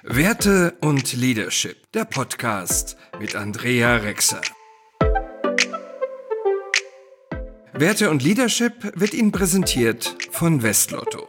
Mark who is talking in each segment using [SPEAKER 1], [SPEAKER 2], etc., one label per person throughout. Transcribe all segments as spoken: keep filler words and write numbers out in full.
[SPEAKER 1] Werte und Leadership, der Podcast mit Andrea Rexer. Werte und Leadership wird Ihnen präsentiert von Westlotto.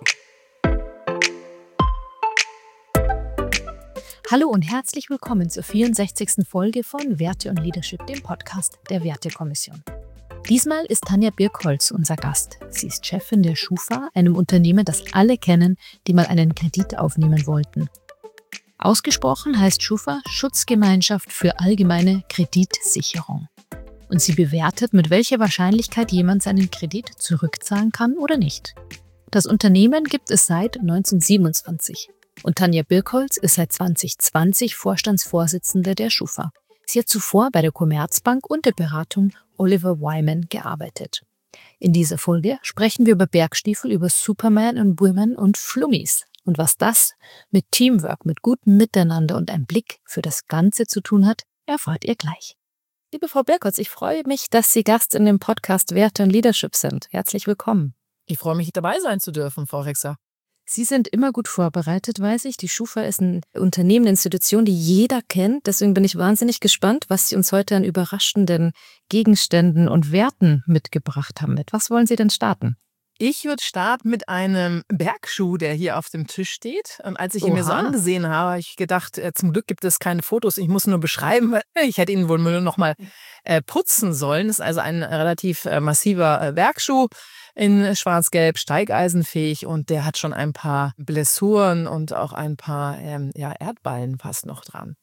[SPEAKER 2] Hallo und herzlich willkommen zur vierundsechzigsten Folge von Werte und Leadership, dem Podcast der Wertekommission. Diesmal ist Tanja Birkholz unser Gast. Sie ist Chefin der Schufa, einem Unternehmen, das alle kennen, die mal einen Kredit aufnehmen wollten. Ausgesprochen heißt Schufa Schutzgemeinschaft für allgemeine Kreditsicherung. Und sie bewertet, mit welcher Wahrscheinlichkeit jemand seinen Kredit zurückzahlen kann oder nicht. Das Unternehmen gibt es seit neunzehnhundertsiebenundzwanzig. Und Tanja Birkholz ist seit zwanzig zwanzig Vorstandsvorsitzende der Schufa. Sie hat zuvor bei der Commerzbank und der Beratung Oliver Wyman gearbeitet. In dieser Folge sprechen wir über Bergstiefel, über Superman und Women und Flummis. Und was das mit Teamwork, mit gutem Miteinander und einem Blick für das Ganze zu tun hat, erfahrt ihr gleich. Liebe Frau Birkholz, ich freue mich, dass Sie Gast in dem Podcast Werte und Leadership sind. Herzlich willkommen.
[SPEAKER 3] Ich freue mich, dabei sein zu dürfen, Frau Rexer.
[SPEAKER 2] Sie sind immer gut vorbereitet, weiß ich. Die Schufa ist ein Unternehmen, eine Institution, die jeder kennt. Deswegen bin ich wahnsinnig gespannt, was Sie uns heute an überraschenden Gegenständen und Werten mitgebracht haben. Mit was wollen Sie denn starten?
[SPEAKER 3] Ich würde starten mit einem Bergschuh, der hier auf dem Tisch steht. Und als ich ihn
[SPEAKER 2] Oha.
[SPEAKER 3] mir so angesehen habe, habe ich gedacht, äh, zum Glück gibt es keine Fotos. Ich muss nur beschreiben, weil ich hätte ihn wohl nur noch mal äh, putzen sollen. Das ist also ein relativ äh, massiver äh, Bergschuh in schwarz-gelb, steigeisenfähig, und der hat schon ein paar Blessuren und auch ein paar ähm, ja, Erdballen fast noch dran.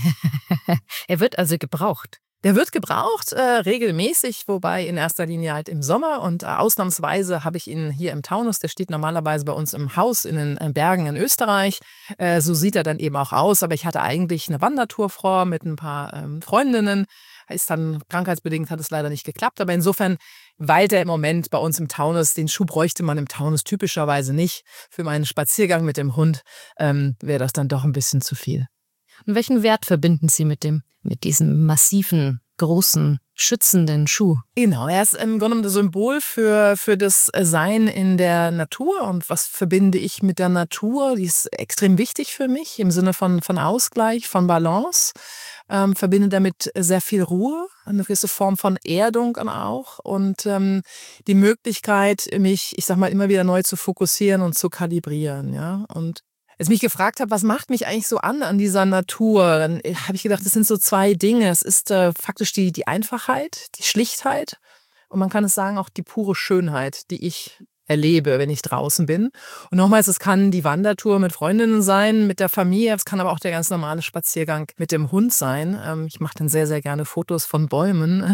[SPEAKER 2] Er wird also gebraucht.
[SPEAKER 3] Der wird gebraucht, äh, regelmäßig, wobei in erster Linie halt im Sommer, und äh, ausnahmsweise habe ich ihn hier im Taunus. Der steht normalerweise bei uns im Haus in den äh, Bergen in Österreich. Äh, so sieht er dann eben auch aus, aber ich hatte eigentlich eine Wandertour vor mit ein paar ähm, Freundinnen. Ist dann krankheitsbedingt, hat es leider nicht geklappt, aber insofern weilt er im Moment bei uns im Taunus. Den Schuh bräuchte man im Taunus typischerweise nicht. Für meinen Spaziergang mit dem Hund ähm, wäre das dann doch ein bisschen zu viel.
[SPEAKER 2] Und welchen Wert verbinden Sie mit dem, mit diesem massiven, großen, schützenden Schuh?
[SPEAKER 3] Genau, er ist im Grunde das Symbol für, für das Sein in der Natur. Und was verbinde ich mit der Natur? Die ist extrem wichtig für mich im Sinne von, von Ausgleich, von Balance. Ähm, verbinde damit sehr viel Ruhe, eine gewisse Form von Erdung auch und ähm, die Möglichkeit, mich, ich sag mal, immer wieder neu zu fokussieren und zu kalibrieren. Ja? Und als ich mich gefragt habe, was macht mich eigentlich so an an dieser Natur, dann habe ich gedacht, das sind so zwei Dinge. Es ist äh, faktisch die, die Einfachheit, die Schlichtheit, und man kann es sagen, auch die pure Schönheit, die ich erlebe, wenn ich draußen bin. Und nochmals, es kann die Wandertour mit Freundinnen sein, mit der Familie, es kann aber auch der ganz normale Spaziergang mit dem Hund sein. Ähm, ich mache dann sehr, sehr gerne Fotos von Bäumen.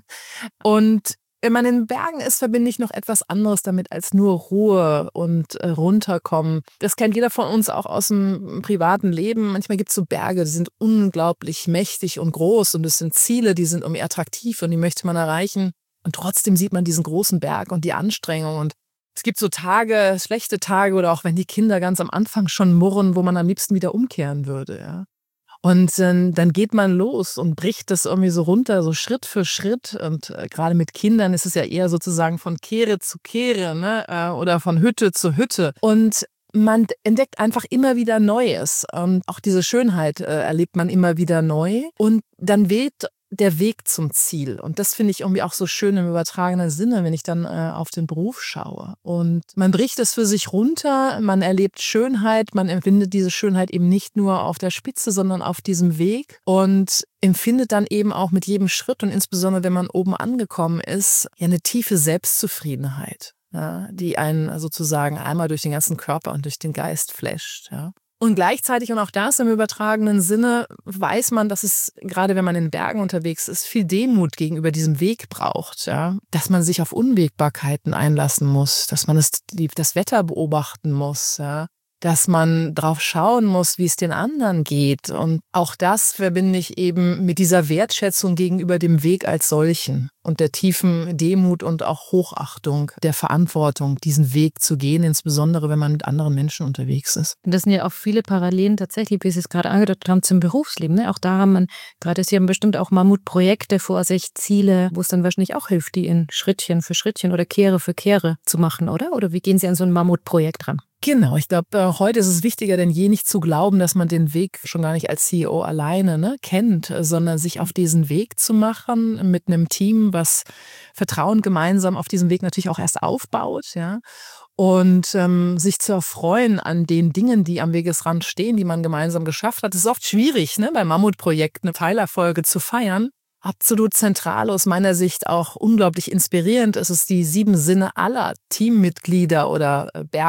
[SPEAKER 3] Und wenn man in den Bergen ist, verbinde ich noch etwas anderes damit als nur Ruhe und äh, runterkommen. Das kennt jeder von uns auch aus dem privaten Leben. Manchmal gibt es so Berge, die sind unglaublich mächtig und groß, und es sind Ziele, die sind irgendwie attraktiv und die möchte man erreichen. Und trotzdem sieht man diesen großen Berg und die Anstrengung. Und es gibt so Tage, schlechte Tage, oder auch wenn die Kinder ganz am Anfang schon murren, wo man am liebsten wieder umkehren würde. Ja. Und äh, dann geht man los und bricht das irgendwie so runter, so Schritt für Schritt. Und äh, gerade mit Kindern ist es ja eher sozusagen von Kehre zu Kehre, ne? äh, oder von Hütte zu Hütte. Und man entdeckt einfach immer wieder Neues. Und auch diese Schönheit äh, erlebt man immer wieder neu. Und dann weht der Weg zum Ziel. Und das finde ich irgendwie auch so schön im übertragenen Sinne, wenn ich dann äh, auf den Beruf schaue. Und man bricht es für sich runter, man erlebt Schönheit, man empfindet diese Schönheit eben nicht nur auf der Spitze, sondern auf diesem Weg, und empfindet dann eben auch mit jedem Schritt, und insbesondere wenn man oben angekommen ist, ja, eine tiefe Selbstzufriedenheit, ja, die einen sozusagen einmal durch den ganzen Körper und durch den Geist flasht. Ja. Und gleichzeitig, und auch das im übertragenen Sinne, weiß man, dass es, gerade wenn man in Bergen unterwegs ist, viel Demut gegenüber diesem Weg braucht. Ja? Dass man sich auf Unwägbarkeiten einlassen muss, dass man das, das Wetter beobachten muss, ja? Dass man drauf schauen muss, wie es den anderen geht. Und auch das verbinde ich eben mit dieser Wertschätzung gegenüber dem Weg als solchen und der tiefen Demut und auch Hochachtung der Verantwortung, diesen Weg zu gehen, insbesondere wenn man mit anderen Menschen unterwegs ist.
[SPEAKER 2] Das sind ja auch viele Parallelen tatsächlich, wie Sie es gerade angedeutet haben, zum Berufsleben. Ne? Auch da haben man, gerade Sie haben bestimmt auch Mammutprojekte vor sich, Ziele, wo es dann wahrscheinlich auch hilft, die in Schrittchen für Schrittchen oder Kehre für Kehre zu machen, oder? Oder wie gehen Sie an so ein Mammutprojekt ran?
[SPEAKER 3] Genau, ich glaube, äh, heute ist es wichtiger denn je, nicht zu glauben, dass man den Weg schon gar nicht als C E O alleine ne, kennt, sondern sich auf diesen Weg zu machen mit einem Team, was Vertrauen gemeinsam auf diesem Weg natürlich auch erst aufbaut, ja. Und ähm, sich zu erfreuen an den Dingen, die am Wegesrand stehen, die man gemeinsam geschafft hat. Es ist oft schwierig, ne, beim Mammutprojekt eine Teilerfolge zu feiern. Absolut zentral, aus meiner Sicht auch unglaublich inspirierend ist es, die sieben Sinne aller Teammitglieder oder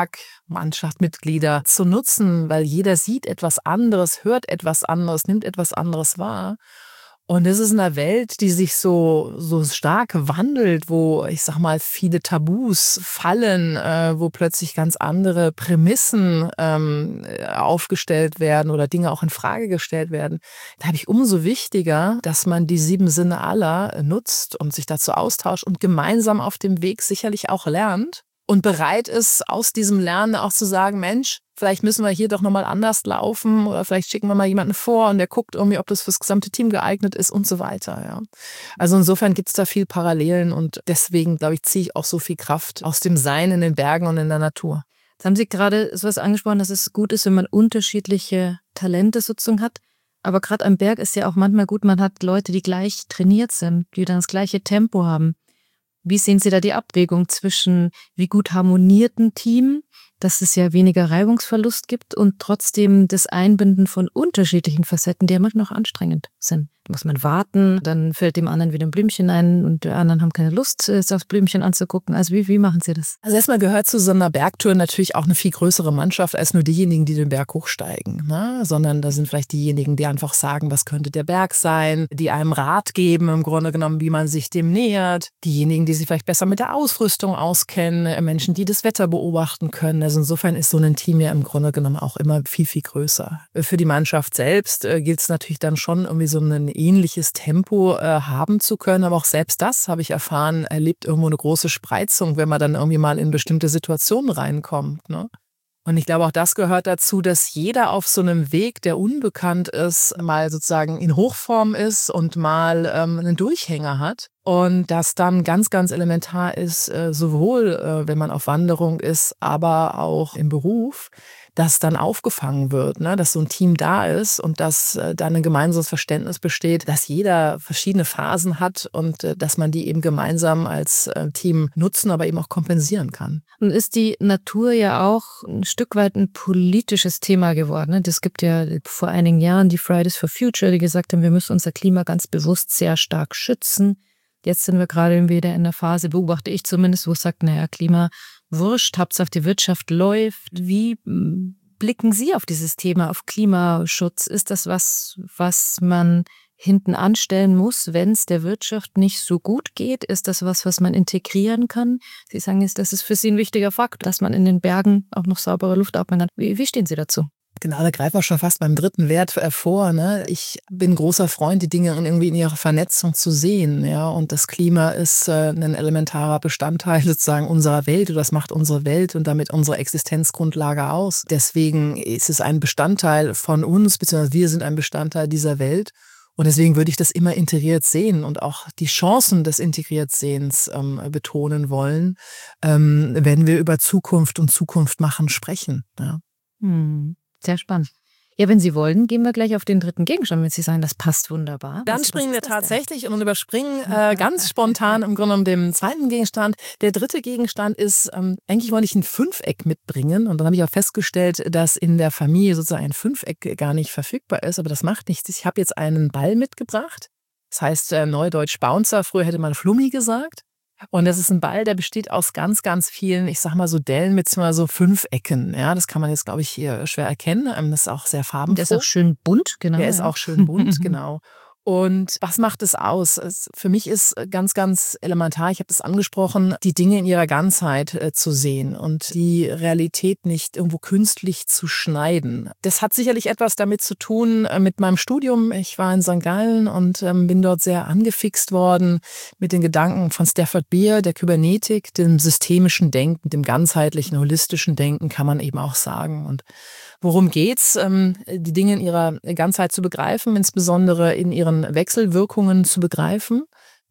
[SPEAKER 3] Bergmannschaftsmitglieder zu nutzen, weil jeder sieht etwas anderes, hört etwas anderes, nimmt etwas anderes wahr. Und es ist in einer Welt, die sich so, so stark wandelt, wo, ich sag mal, viele Tabus fallen, äh, wo plötzlich ganz andere Prämissen ähm, aufgestellt werden oder Dinge auch in Frage gestellt werden. Da habe ich umso wichtiger, dass man die sieben Sinne aller nutzt und sich dazu austauscht und gemeinsam auf dem Weg sicherlich auch lernt und bereit ist, aus diesem Lernen auch zu sagen, Mensch, vielleicht müssen wir hier doch nochmal anders laufen oder vielleicht schicken wir mal jemanden vor und der guckt irgendwie, ob das fürs gesamte Team geeignet ist und so weiter. Ja. Also insofern gibt es da viel Parallelen und deswegen, glaube ich, ziehe ich auch so viel Kraft aus dem Sein in den Bergen und in der Natur.
[SPEAKER 2] Jetzt haben Sie gerade sowas angesprochen, dass es gut ist, wenn man unterschiedliche Talente sozusagen hat. Aber gerade am Berg ist ja auch manchmal gut, man hat Leute, die gleich trainiert sind, die dann das gleiche Tempo haben. Wie sehen Sie da die Abwägung zwischen, wie gut harmoniert ein Team, dass es ja weniger Reibungsverlust gibt und trotzdem das Einbinden von unterschiedlichen Facetten, die ja manchmal auch anstrengend sind? Da muss man warten, dann fällt dem anderen wieder ein Blümchen ein und die anderen haben keine Lust, es aufs Blümchen anzugucken. Also wie, wie machen Sie das?
[SPEAKER 3] Also erstmal gehört zu so einer Bergtour natürlich auch eine viel größere Mannschaft als nur diejenigen, die den Berg hochsteigen, ne? Sondern da sind vielleicht diejenigen, die einfach sagen, was könnte der Berg sein, die einem Rat geben, im Grunde genommen, wie man sich dem nähert, diejenigen, die sich vielleicht besser mit der Ausrüstung auskennen, Menschen, die das Wetter beobachten können. Also insofern ist so ein Team ja im Grunde genommen auch immer viel, viel größer. Für die Mannschaft selbst äh, gilt es natürlich dann schon irgendwie so ein ähnliches Tempo äh, haben zu können, aber auch selbst das, habe ich erfahren, erlebt irgendwo eine große Spreizung, wenn man dann irgendwie mal in bestimmte Situationen reinkommt, ne? Und ich glaube, auch das gehört dazu, dass jeder auf so einem Weg, der unbekannt ist, mal sozusagen in Hochform ist und mal ähm, einen Durchhänger hat. Und das dann ganz, ganz elementar ist, äh, sowohl äh, wenn man auf Wanderung ist, aber auch im Beruf, dass dann aufgefangen wird, ne? Dass so ein Team da ist und dass äh, dann ein gemeinsames Verständnis besteht, dass jeder verschiedene Phasen hat und äh, dass man die eben gemeinsam als äh, Team nutzen, aber eben auch kompensieren kann.
[SPEAKER 2] Und ist die Natur ja auch ein Stück weit ein politisches Thema geworden, ne? Es gibt ja vor einigen Jahren die Fridays for Future, die gesagt haben, wir müssen unser Klima ganz bewusst sehr stark schützen. Jetzt sind wir gerade wieder in der Phase, beobachte ich zumindest, wo es sagt, naja, Klima wurscht, Hauptsache die Wirtschaft läuft. Wie blicken Sie auf dieses Thema, auf Klimaschutz? Ist das was, was man hinten anstellen muss, wenn es der Wirtschaft nicht so gut geht? Ist das was, was man integrieren kann? Sie sagen jetzt, das ist für Sie ein wichtiger Faktor, dass man in den Bergen auch noch saubere Luft atmen kann. Wie, wie stehen Sie dazu?
[SPEAKER 3] Genau, da greifen wir schon fast beim dritten Wert vor, ne? Ich bin großer Freund, die Dinge irgendwie in ihrer Vernetzung zu sehen, ja. Und das Klima ist äh, ein elementarer Bestandteil sozusagen unserer Welt oder das macht unsere Welt und damit unsere Existenzgrundlage aus. Deswegen ist es ein Bestandteil von uns, beziehungsweise wir sind ein Bestandteil dieser Welt. Und deswegen würde ich das immer integriert sehen und auch die Chancen des Integriertsehens ähm, betonen wollen, ähm, wenn wir über Zukunft und Zukunft machen sprechen, ja.
[SPEAKER 2] Hm. Sehr spannend. Ja, wenn Sie wollen, gehen wir gleich auf den dritten Gegenstand, wenn Sie sagen, das passt wunderbar.
[SPEAKER 3] Dann was, springen was wir tatsächlich denn? und überspringen äh, ganz spontan im Grunde genommen den zweiten Gegenstand. Der dritte Gegenstand ist, ähm, eigentlich wollte ich ein Fünfeck mitbringen und dann habe ich auch festgestellt, dass in der Familie sozusagen ein Fünfeck gar nicht verfügbar ist, aber das macht nichts. Ich habe jetzt einen Ball mitgebracht, das heißt äh, neudeutsch Bouncer, früher hätte man Flummi gesagt. Und das ist ein Ball, der besteht aus ganz, ganz vielen, ich sag mal so Dellen mit so fünf Ecken. Ja, das kann man jetzt, glaube ich, hier schwer erkennen. Das ist auch sehr farbenfroh.
[SPEAKER 2] Der ist auch schön bunt, genau.
[SPEAKER 3] Der ist auch schön bunt, genau. Und was macht es aus? Es, für mich ist ganz, ganz elementar, ich habe das angesprochen, die Dinge in ihrer Ganzheit äh, zu sehen und die Realität nicht irgendwo künstlich zu schneiden. Das hat sicherlich etwas damit zu tun äh, mit meinem Studium. Ich war in Sankt Gallen und ähm, bin dort sehr angefixt worden mit den Gedanken von Stafford Beer, der Kybernetik, dem systemischen Denken, dem ganzheitlichen, holistischen Denken, kann man eben auch sagen. Und worum geht's? Ähm, die Dinge in ihrer Ganzheit zu begreifen, insbesondere in ihren Wechselwirkungen zu begreifen.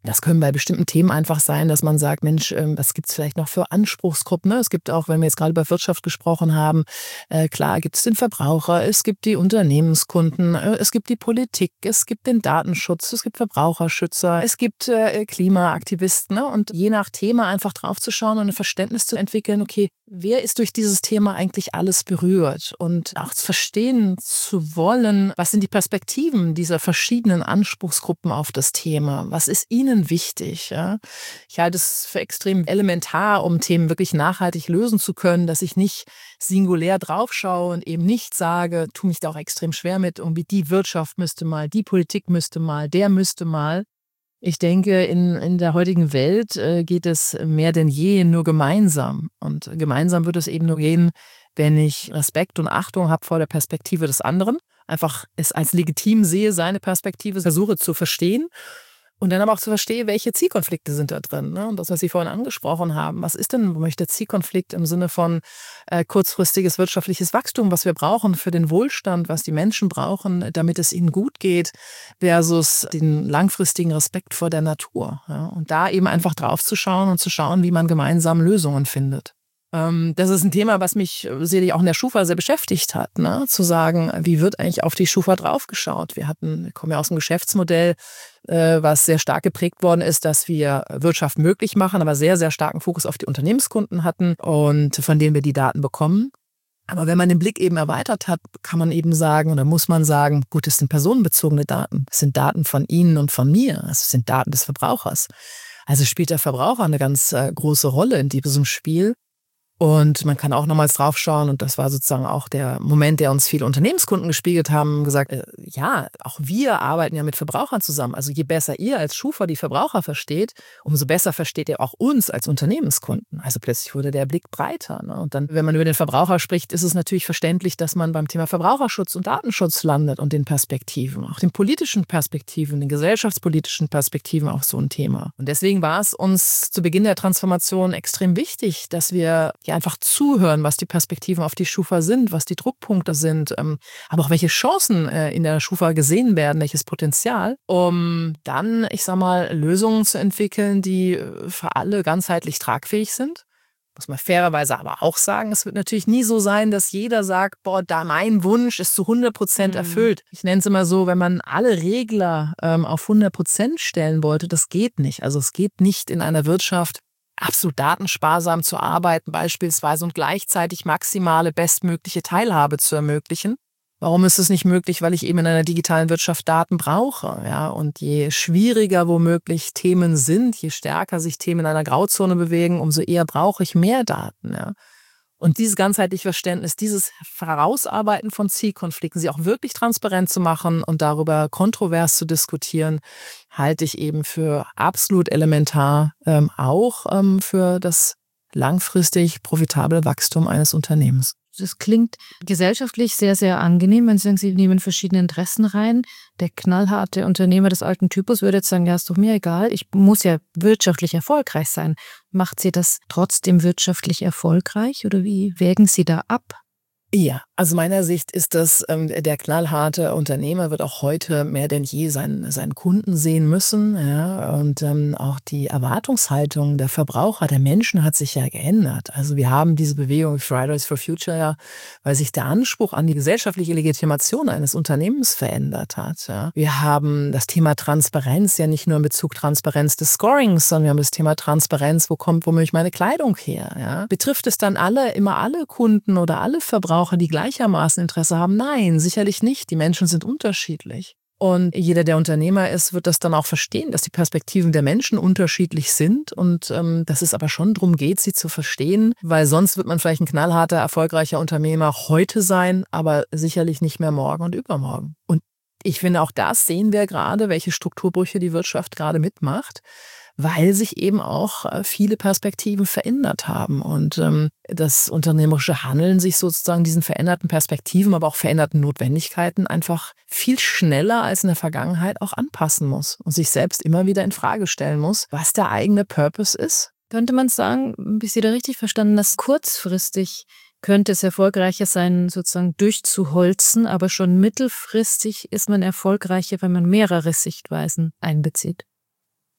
[SPEAKER 3] Das können bei bestimmten Themen einfach sein, dass man sagt, Mensch, was gibt es vielleicht noch für Anspruchsgruppen? Es gibt auch, wenn wir jetzt gerade über Wirtschaft gesprochen haben, äh, klar gibt es den Verbraucher, es gibt die Unternehmenskunden, äh, es gibt die Politik, es gibt den Datenschutz, es gibt Verbraucherschützer, es gibt äh, Klimaaktivisten. Ne? Und je nach Thema einfach drauf zu schauen und ein Verständnis zu entwickeln, okay, wer ist durch dieses Thema eigentlich alles berührt? Und auch zu verstehen zu wollen, was sind die Perspektiven dieser verschiedenen Anspruchsgruppen auf das Thema? Was ist ihnen wichtig? Ja? Ich halte es für extrem elementar, um Themen wirklich nachhaltig lösen zu können, dass ich nicht singulär draufschaue und eben nicht sage, tue mich da auch extrem schwer mit, irgendwie die Wirtschaft müsste mal, die Politik müsste mal, der müsste mal. Ich denke, in, in der heutigen Welt äh, geht es mehr denn je nur gemeinsam. Und gemeinsam wird es eben nur gehen, wenn ich Respekt und Achtung habe vor der Perspektive des anderen, einfach es als legitim sehe, seine Perspektive versuche zu verstehen. Und dann aber auch zu verstehen, welche Zielkonflikte sind da drin. Ne? Und das, was Sie vorhin angesprochen haben, was ist denn der Zielkonflikt im Sinne von äh, kurzfristiges wirtschaftliches Wachstum, was wir brauchen für den Wohlstand, was die Menschen brauchen, damit es ihnen gut geht, versus den langfristigen Respekt vor der Natur. Ja? Und da eben einfach drauf zu schauen und zu schauen, wie man gemeinsam Lösungen findet. Das ist ein Thema, was mich sicherlich auch in der Schufa sehr beschäftigt hat, ne? Zu sagen, wie wird eigentlich auf die Schufa draufgeschaut? Wir hatten, wir kommen ja aus einem Geschäftsmodell, äh, was sehr stark geprägt worden ist, dass wir Wirtschaft möglich machen, aber sehr, sehr starken Fokus auf die Unternehmenskunden hatten und von denen wir die Daten bekommen. Aber wenn man den Blick eben erweitert hat, kann man eben sagen oder muss man sagen, gut, es sind personenbezogene Daten. Es sind Daten von Ihnen und von mir. Es sind Daten des Verbrauchers. Also spielt der Verbraucher eine ganz äh, große Rolle in diesem Spiel. Und man kann auch nochmals drauf schauen, und das war sozusagen auch der Moment, der uns viele Unternehmenskunden gespiegelt haben, gesagt, äh, ja, auch wir arbeiten ja mit Verbrauchern zusammen. Also je besser ihr als Schufa die Verbraucher versteht, umso besser versteht ihr auch uns als Unternehmenskunden. Also plötzlich wurde der Blick breiter. Ne? Und dann, wenn man über den Verbraucher spricht, ist es natürlich verständlich, dass man beim Thema Verbraucherschutz und Datenschutz landet und den Perspektiven, auch den politischen Perspektiven, den gesellschaftspolitischen Perspektiven auf so ein Thema. Und deswegen war es uns zu Beginn der Transformation extrem wichtig, dass wir ja einfach zuhören, was die Perspektiven auf die Schufa sind, was die Druckpunkte sind, ähm, aber auch welche Chancen äh, in der Schufa gesehen werden, welches Potenzial, um dann, ich sag mal, Lösungen zu entwickeln, die für alle ganzheitlich tragfähig sind. Muss man fairerweise aber auch sagen, es wird natürlich nie so sein, dass jeder sagt, boah, da mein Wunsch ist zu hundert Prozent erfüllt. Ich nenne es immer so, wenn man alle Regler ähm, auf hundert Prozent stellen wollte, das geht nicht. Also es geht nicht in einer Wirtschaft, absolut datensparsam zu arbeiten beispielsweise und gleichzeitig maximale bestmögliche Teilhabe zu ermöglichen. Warum ist es nicht möglich? Weil ich eben in einer digitalen Wirtschaft Daten brauche. Ja? Und je schwieriger womöglich Themen sind, je stärker sich Themen in einer Grauzone bewegen, umso eher brauche ich mehr Daten. Ja? Und dieses ganzheitliche Verständnis, dieses Herausarbeiten von Zielkonflikten, sie auch wirklich transparent zu machen und darüber kontrovers zu diskutieren, halte ich eben für absolut elementar, ähm, auch ähm, für das langfristig profitable Wachstum eines Unternehmens.
[SPEAKER 2] Das klingt gesellschaftlich sehr, sehr angenehm, wenn Sie sagen, Sie nehmen verschiedene Interessen rein. Der knallharte Unternehmer des alten Typus würde jetzt sagen, ja, ist doch mir egal, ich muss ja wirtschaftlich erfolgreich sein. Macht Sie das trotzdem wirtschaftlich erfolgreich oder wie wägen Sie da ab?
[SPEAKER 3] Ja, aus meiner Sicht ist das, ähm, der knallharte Unternehmer wird auch heute mehr denn je seinen, seinen Kunden sehen müssen. Ja, und ähm, auch die Erwartungshaltung der Verbraucher, der Menschen hat sich ja geändert. Also wir haben diese Bewegung Fridays for Future ja, weil sich der Anspruch an die gesellschaftliche Legitimation eines Unternehmens verändert hat. Ja. Wir haben das Thema Transparenz ja nicht nur in Bezug Transparenz des Scorings, sondern wir haben das Thema Transparenz, wo kommt womöglich meine Kleidung her. Ja. Betrifft es dann alle, immer alle Kunden oder alle Verbraucher, die gleichermaßen Interesse haben? Nein, sicherlich nicht. Die Menschen sind unterschiedlich. Und jeder, der Unternehmer ist, wird das dann auch verstehen, dass die Perspektiven der Menschen unterschiedlich sind und ähm, dass es aber schon darum geht, sie zu verstehen, weil sonst wird man vielleicht ein knallharter, erfolgreicher Unternehmer heute sein, aber sicherlich nicht mehr morgen und übermorgen. Und ich finde, auch das sehen wir gerade, welche Strukturbrüche die Wirtschaft gerade mitmacht, weil sich eben auch viele Perspektiven verändert haben und ähm, das unternehmerische Handeln sich sozusagen diesen veränderten Perspektiven, aber auch veränderten Notwendigkeiten einfach viel schneller als in der Vergangenheit auch anpassen muss und sich selbst immer wieder in Frage stellen muss, was der eigene Purpose ist.
[SPEAKER 2] Könnte man sagen, habe ich Sie da richtig verstanden, dass kurzfristig könnte es erfolgreicher sein, sozusagen durchzuholzen, aber schon mittelfristig ist man erfolgreicher, wenn man mehrere Sichtweisen einbezieht?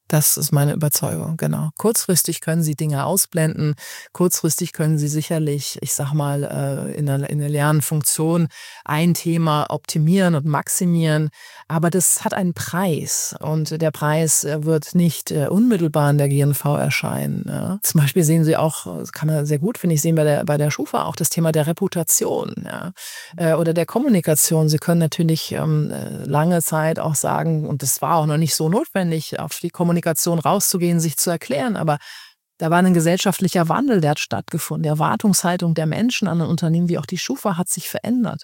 [SPEAKER 3] Das ist meine Überzeugung, genau. Kurzfristig können Sie Dinge ausblenden, kurzfristig können Sie sicherlich, ich sag mal, in der, in der Lernfunktion ein Thema optimieren und maximieren, aber das hat einen Preis und der Preis wird nicht unmittelbar in der G N V erscheinen. Ja. Zum Beispiel sehen Sie auch, das kann man sehr gut, finde ich, sehen bei der, bei der Schufa auch das Thema der Reputation, ja, oder der Kommunikation. Sie können natürlich ähm, lange Zeit auch sagen, und das war auch noch nicht so notwendig, auf die Kommunikation Kommunikation rauszugehen, sich zu erklären, aber da war ein gesellschaftlicher Wandel, der hat stattgefunden. Die Erwartungshaltung der Menschen an ein Unternehmen wie auch die Schufa hat sich verändert.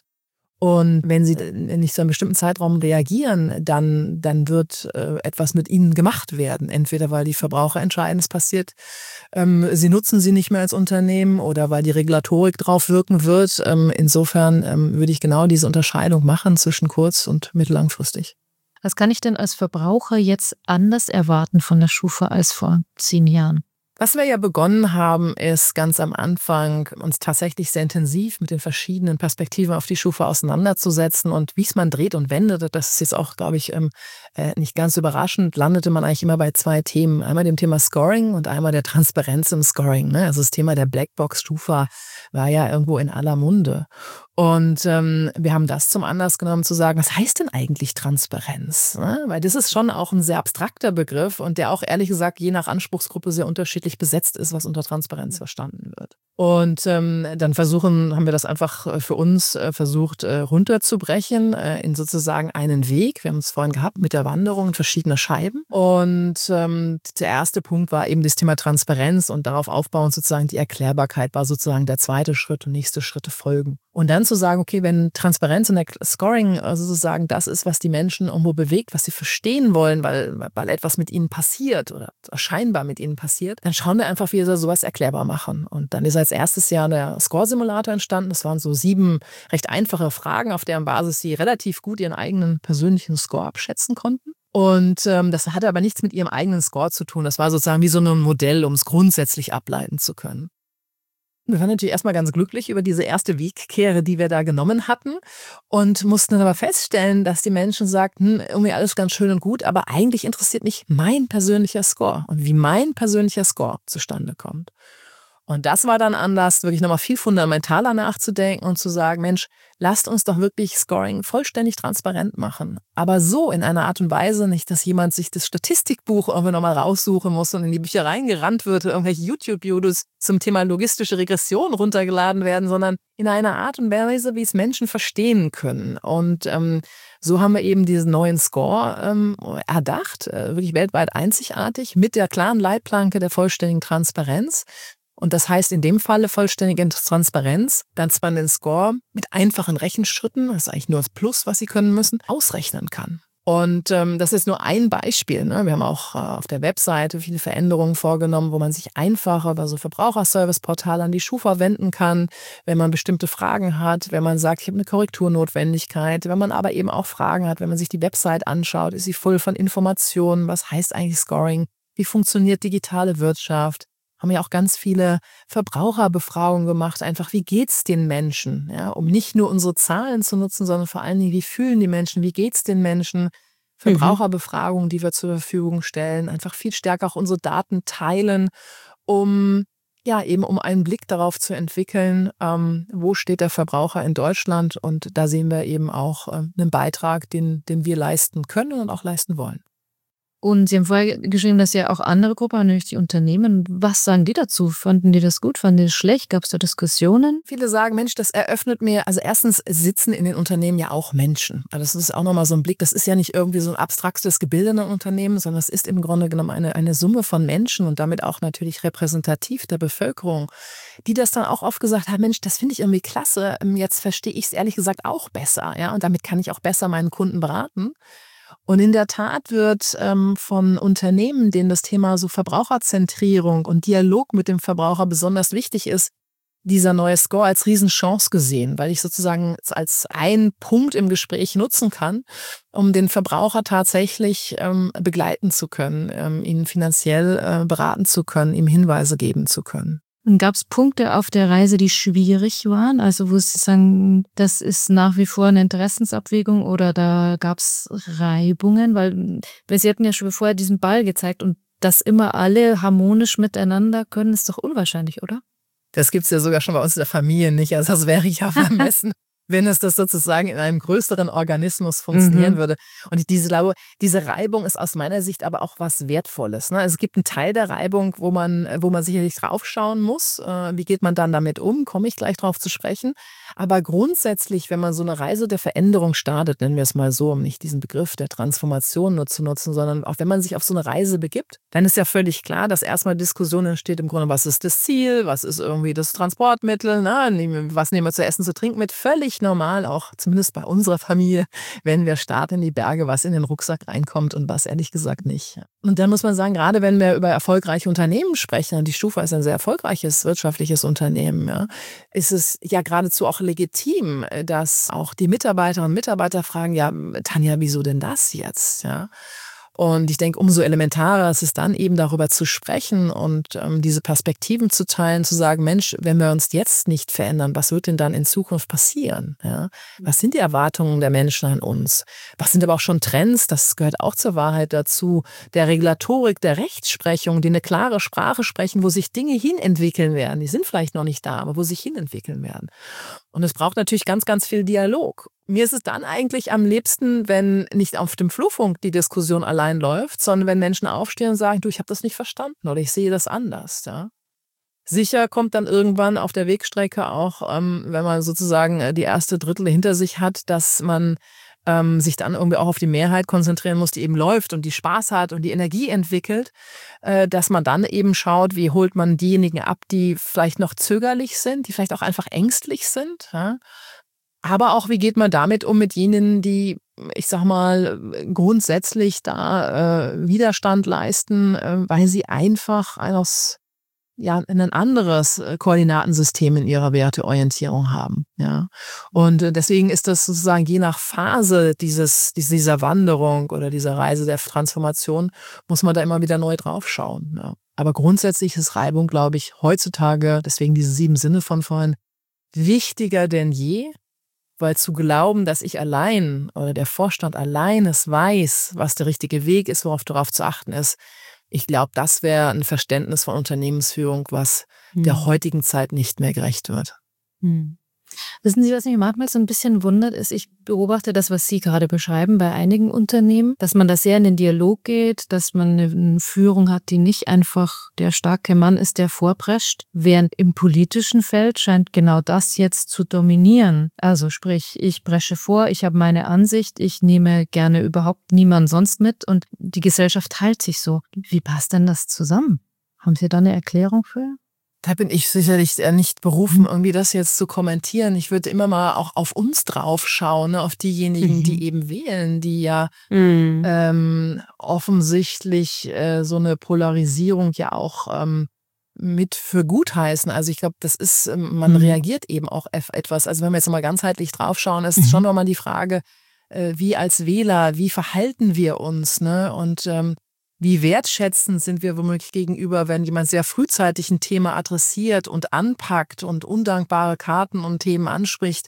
[SPEAKER 3] Und wenn sie nicht zu einem bestimmten Zeitraum reagieren, dann, dann wird äh, etwas mit ihnen gemacht werden. Entweder weil die Verbraucher entscheiden, es passiert, ähm, sie nutzen sie nicht mehr als Unternehmen oder weil die Regulatorik drauf wirken wird. Ähm, insofern ähm, würde ich genau diese Unterscheidung machen zwischen kurz- und mittellangfristig.
[SPEAKER 2] Was kann ich denn als Verbraucher jetzt anders erwarten von der Schufa als vor zehn Jahren?
[SPEAKER 3] Was wir ja begonnen haben, ist ganz am Anfang uns tatsächlich sehr intensiv mit den verschiedenen Perspektiven auf die Schufa auseinanderzusetzen und wie es man dreht und wendet, das ist jetzt auch, glaube ich, nicht ganz überraschend, landete man eigentlich immer bei zwei Themen. Einmal dem Thema Scoring und einmal der Transparenz im Scoring. Also das Thema der Blackbox-Schufa war ja irgendwo in aller Munde. Und ähm, wir haben das zum Anlass genommen zu sagen, was heißt denn eigentlich Transparenz? Ne? Weil das ist schon auch ein sehr abstrakter Begriff und der auch ehrlich gesagt je nach Anspruchsgruppe sehr unterschiedlich besetzt ist, was unter Transparenz verstanden wird. Und ähm, dann versuchen, haben wir das einfach für uns äh, versucht äh, runterzubrechen äh, in sozusagen einen Weg. Wir haben es vorhin gehabt mit der Wanderung in verschiedene Scheiben. Und ähm, der erste Punkt war eben das Thema Transparenz und darauf aufbauend sozusagen die Erklärbarkeit war sozusagen der zweite Schritt und nächste Schritte folgen. Und dann zu sagen, okay, wenn Transparenz und Scoring sozusagen das ist, was die Menschen irgendwo bewegt, was sie verstehen wollen, weil, weil etwas mit ihnen passiert oder scheinbar mit ihnen passiert, dann schauen wir einfach, wie wir sowas erklärbar machen. Und dann ist als erstes Jahr der Score-Simulator entstanden. Das waren so sieben recht einfache Fragen, auf deren Basis sie relativ gut ihren eigenen persönlichen Score abschätzen konnten. Und ähm, das hatte aber nichts mit ihrem eigenen Score zu tun. Das war sozusagen wie so ein Modell, um es grundsätzlich ableiten zu können. Wir waren natürlich erstmal ganz glücklich über diese erste Wegkehre, die wir da genommen hatten und mussten dann aber feststellen, dass die Menschen sagten, irgendwie alles ganz schön und gut, aber eigentlich interessiert mich mein persönlicher Score und wie mein persönlicher Score zustande kommt. Und das war dann Anlass, wirklich nochmal viel fundamentaler nachzudenken und zu sagen, Mensch, lasst uns doch wirklich Scoring vollständig transparent machen. Aber so in einer Art und Weise nicht, dass jemand sich das Statistikbuch irgendwie nochmal raussuchen muss und in die Büchereien gerannt wird, irgendwelche YouTube-Videos zum Thema logistische Regression runtergeladen werden, sondern in einer Art und Weise, wie es Menschen verstehen können. Und ähm, so haben wir eben diesen neuen Score ähm, erdacht, äh, wirklich weltweit einzigartig, mit der klaren Leitplanke der vollständigen Transparenz. Und das heißt in dem Falle vollständige Transparenz, dass man den Score mit einfachen Rechenschritten, das ist eigentlich nur das Plus, was Sie können müssen, ausrechnen kann. Und ähm, das ist nur ein Beispiel. Ne? Wir haben auch äh, auf der Webseite viele Veränderungen vorgenommen, wo man sich einfacher über so Verbraucherservice-Portale an die Schufa wenden kann, wenn man bestimmte Fragen hat, wenn man sagt, ich habe eine Korrekturnotwendigkeit, wenn man aber eben auch Fragen hat, wenn man sich die Website anschaut, ist sie voll von Informationen, was heißt eigentlich Scoring, wie funktioniert digitale Wirtschaft, haben ja auch ganz viele Verbraucherbefragungen gemacht, einfach wie geht's den Menschen, ja, um nicht nur unsere Zahlen zu nutzen, sondern vor allen Dingen, wie fühlen die Menschen, wie geht's den Menschen, Verbraucherbefragungen, die wir zur Verfügung stellen, einfach viel stärker auch unsere Daten teilen, um ja eben um einen Blick darauf zu entwickeln, ähm, wo steht der Verbraucher in Deutschland, und da sehen wir eben auch äh, einen Beitrag, den, den wir leisten können und auch leisten wollen.
[SPEAKER 2] Und Sie haben vorher geschrieben, dass ja auch andere Gruppen haben, nämlich die Unternehmen. Was sagen die dazu? Fanden die das gut? Fanden die das schlecht? Gab es da Diskussionen?
[SPEAKER 3] Viele sagen, Mensch, das eröffnet mir, also erstens sitzen in den Unternehmen ja auch Menschen. Also das ist auch nochmal so ein Blick, das ist ja nicht irgendwie so ein abstraktes Gebilde in einem Unternehmen, sondern es ist im Grunde genommen eine, eine Summe von Menschen und damit auch natürlich repräsentativ der Bevölkerung, die das dann auch oft gesagt haben, Mensch, das finde ich irgendwie klasse, jetzt verstehe ich es ehrlich gesagt auch besser, ja, und damit kann ich auch besser meinen Kunden beraten. Und in der Tat wird ähm, von Unternehmen, denen das Thema so Verbraucherzentrierung und Dialog mit dem Verbraucher besonders wichtig ist, dieser neue Score als Riesenchance gesehen, weil ich sozusagen als einen Punkt im Gespräch nutzen kann, um den Verbraucher tatsächlich ähm, begleiten zu können, ähm, ihn finanziell äh, beraten zu können, ihm Hinweise geben zu können.
[SPEAKER 2] Und gab es Punkte auf der Reise, die schwierig waren? Also wo Sie sagen, das ist nach wie vor eine Interessensabwägung oder da gab es Reibungen? Weil, weil Sie hatten ja schon vorher diesen Ball gezeigt und dass immer alle harmonisch miteinander können, ist doch unwahrscheinlich, oder?
[SPEAKER 3] Das gibt es ja sogar schon bei uns in der Familie nicht. Also das wäre ja vermessen, wenn es das sozusagen in einem größeren Organismus funktionieren mhm. würde. Und diese, glaube, diese Reibung ist aus meiner Sicht aber auch was Wertvolles. Ne? Also es gibt einen Teil der Reibung, wo man, wo man sicherlich draufschauen muss. Äh, wie geht man dann damit um? Komme ich gleich drauf zu sprechen. Aber grundsätzlich, wenn man so eine Reise der Veränderung startet, nennen wir es mal so, um nicht diesen Begriff der Transformation nur zu nutzen, sondern auch wenn man sich auf so eine Reise begibt, dann ist ja völlig klar, dass erstmal Diskussion entsteht im Grunde, was ist das Ziel, was ist irgendwie das Transportmittel, ne? Was nehmen wir zu essen, zu trinken mit, völlig normal, auch zumindest bei unserer Familie, wenn wir starten in die Berge, was in den Rucksack reinkommt und was ehrlich gesagt nicht. Und dann muss man sagen, gerade wenn wir über erfolgreiche Unternehmen sprechen, die Schufa ist ein sehr erfolgreiches wirtschaftliches Unternehmen, ja, ist es ja geradezu auch legitim, dass auch die Mitarbeiterinnen und Mitarbeiter fragen, ja, Tanja, wieso denn das jetzt? Ja. Und ich denke, umso elementarer ist es dann eben darüber zu sprechen und ähm, diese Perspektiven zu teilen, zu sagen, Mensch, wenn wir uns jetzt nicht verändern, was wird denn dann in Zukunft passieren? Ja? Was sind die Erwartungen der Menschen an uns? Was sind aber auch schon Trends, das gehört auch zur Wahrheit dazu, der Regulatorik, der Rechtsprechung, die eine klare Sprache sprechen, wo sich Dinge hinentwickeln werden. Die sind vielleicht noch nicht da, aber wo sich hinentwickeln werden. Und es braucht natürlich ganz, ganz viel Dialog. Mir ist es dann eigentlich am liebsten, wenn nicht auf dem Flurfunk die Diskussion allein läuft, sondern wenn Menschen aufstehen und sagen, du, ich habe das nicht verstanden oder ich sehe das anders. Ja. Sicher kommt dann irgendwann auf der Wegstrecke auch, ähm, wenn man sozusagen die erste Drittel hinter sich hat, dass man ähm, sich dann irgendwie auch auf die Mehrheit konzentrieren muss, die eben läuft und die Spaß hat und die Energie entwickelt, äh, dass man dann eben schaut, wie holt man diejenigen ab, die vielleicht noch zögerlich sind, die vielleicht auch einfach ängstlich sind, ja. Aber auch, wie geht man damit um mit jenen, die, ich sag mal, grundsätzlich da äh, Widerstand leisten, äh, weil sie einfach aus, ja, ein anderes Koordinatensystem in ihrer Werteorientierung haben. Ja. Und äh, deswegen ist das sozusagen je nach Phase dieses, dieser Wanderung oder dieser Reise der Transformation, muss man da immer wieder neu drauf schauen. Ja. Aber grundsätzlich ist Reibung, glaube ich, heutzutage, deswegen diese sieben Sinne von vorhin, wichtiger denn je. Weil zu glauben, dass ich allein oder der Vorstand allein es weiß, was der richtige Weg ist, worauf darauf zu achten ist, ich glaube, das wäre ein Verständnis von Unternehmensführung, was hm. der heutigen Zeit nicht mehr gerecht wird.
[SPEAKER 2] Hm. Wissen Sie, was mich manchmal so ein bisschen wundert, ist, ich beobachte das, was Sie gerade beschreiben bei einigen Unternehmen, dass man da sehr in den Dialog geht, dass man eine Führung hat, die nicht einfach der starke Mann ist, der vorprescht, während im politischen Feld scheint genau das jetzt zu dominieren. Also sprich, ich presche vor, ich habe meine Ansicht, ich nehme gerne überhaupt niemanden sonst mit und die Gesellschaft teilt sich so. Wie passt denn das zusammen? Haben Sie da eine Erklärung für?
[SPEAKER 3] Da bin ich sicherlich nicht berufen, irgendwie das jetzt zu kommentieren. Ich würde immer mal auch auf uns drauf schauen, ne? Auf diejenigen, mhm. die eben wählen, die ja mhm. ähm, offensichtlich äh, so eine Polarisierung ja auch ähm, mit für gut heißen. Also ich glaube, das ist, man mhm. reagiert eben auch auf etwas. Also wenn wir jetzt mal ganzheitlich drauf schauen, ist mhm. schon nochmal die Frage, äh, wie als Wähler, wie verhalten wir uns, ne? Und ähm, wie wertschätzend sind wir womöglich gegenüber, wenn jemand sehr frühzeitig ein Thema adressiert und anpackt und undankbare Karten und Themen anspricht?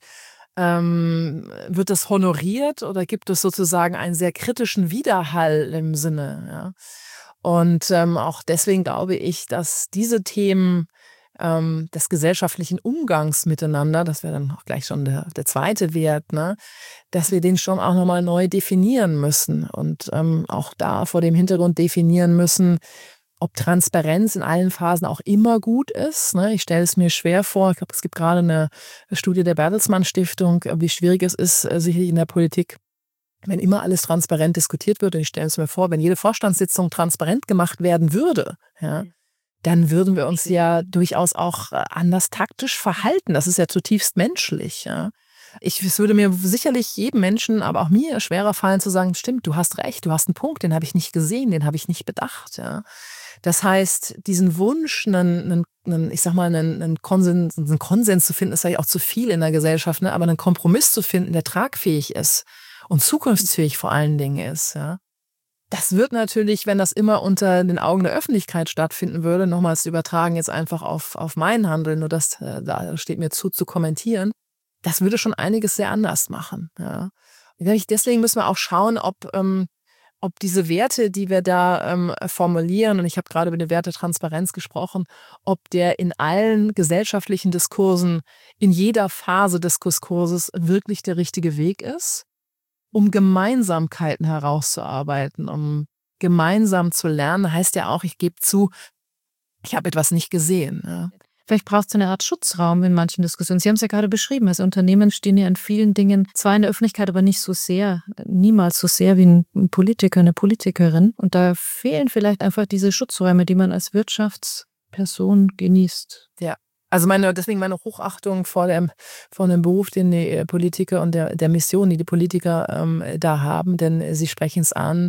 [SPEAKER 3] Ähm, wird das honoriert oder gibt es sozusagen einen sehr kritischen Widerhall im Sinne? Ja? Und ähm, auch deswegen glaube ich, dass diese Themen ähm, des gesellschaftlichen Umgangs miteinander, das wäre dann auch gleich schon der, der zweite Wert, ne? Dass wir den schon auch nochmal neu definieren müssen und ähm, auch da vor dem Hintergrund definieren müssen, ob Transparenz in allen Phasen auch immer gut ist. Ne? Ich stelle es mir schwer vor, ich glaube, es gibt gerade eine Studie der Bertelsmann Stiftung, wie schwierig es ist, sicherlich in der Politik, wenn immer alles transparent diskutiert wird. Und ich stelle es mir vor, wenn jede Vorstandssitzung transparent gemacht werden würde, ja, dann würden wir uns ja durchaus auch anders taktisch verhalten. Das ist ja zutiefst menschlich. Ja. Ich, es würde mir sicherlich jedem Menschen, aber auch mir schwerer fallen zu sagen, stimmt, du hast recht, du hast einen Punkt, den habe ich nicht gesehen, den habe ich nicht bedacht. Ja. Das heißt, diesen Wunsch, einen, einen, ich sag mal, einen, einen, Konsens, einen Konsens zu finden, ist ja auch zu viel in der Gesellschaft, ne? Aber einen Kompromiss zu finden, der tragfähig ist und zukunftsfähig vor allen Dingen ist, ja. Das wird natürlich, wenn das immer unter den Augen der Öffentlichkeit stattfinden würde, nochmals übertragen jetzt einfach auf, auf mein Handeln, nur das, äh, da steht mir zu, zu kommentieren, das würde schon einiges sehr anders machen. Ja. Deswegen müssen wir auch schauen, ob, ähm, ob diese Werte, die wir da ähm, formulieren, und ich habe gerade über die Werte Transparenz gesprochen, ob der in allen gesellschaftlichen Diskursen, in jeder Phase des Diskurses wirklich der richtige Weg ist, um Gemeinsamkeiten herauszuarbeiten, um gemeinsam zu lernen, heißt ja auch, ich gebe zu, ich habe etwas nicht gesehen. Ja.
[SPEAKER 2] Vielleicht braucht es eine Art Schutzraum in manchen Diskussionen. Sie haben es ja gerade beschrieben, als Unternehmen stehen ja in vielen Dingen zwar in der Öffentlichkeit, aber nicht so sehr, niemals so sehr wie ein Politiker, eine Politikerin. Und da fehlen vielleicht einfach diese Schutzräume, die man als Wirtschaftsperson genießt.
[SPEAKER 3] Ja. Also meine, deswegen meine Hochachtung vor dem, vor dem Beruf, den die Politiker und der, der Mission, die die Politiker ähm, da haben, denn sie sprechen es an.